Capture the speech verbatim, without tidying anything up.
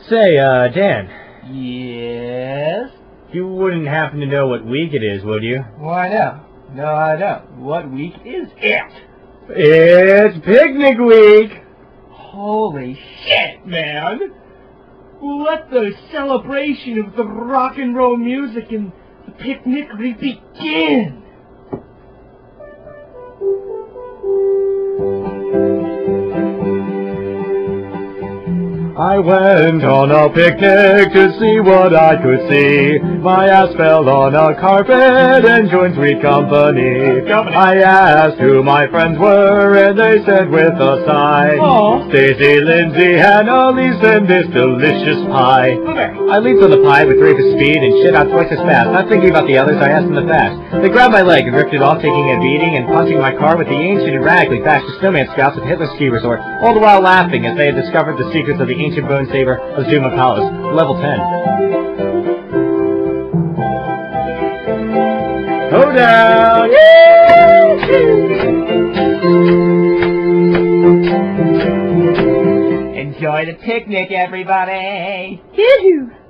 Say, uh, Dan. Yes? You wouldn't happen to know what week it is, would you? Why no? No, I don't. What week is it? It's picnic week! Holy shit, man! Let the celebration of the rock and roll music and the picnic begin! I went on a picnic to see what I could see. My ass fell on a carpet and joined sweet company. company. I asked who my friends were and they said with a sigh, Aw. Stacy, Lindsay, Hannah, Lisa, and this delicious pie. Okay. I leaped on the pie with rapist speed and shit out twice as fast. Not thinking about the others, I asked them to fast. They grabbed my leg and ripped it off, taking a beating and punching my car with the ancient and radically fascist snowman scouts at Hitler Ski Resort, all the while laughing as they had discovered the secrets of the ancient bone saber of Zuma Palace, level ten. Go down! Enjoy the picnic, everybody! Yoo-hoo!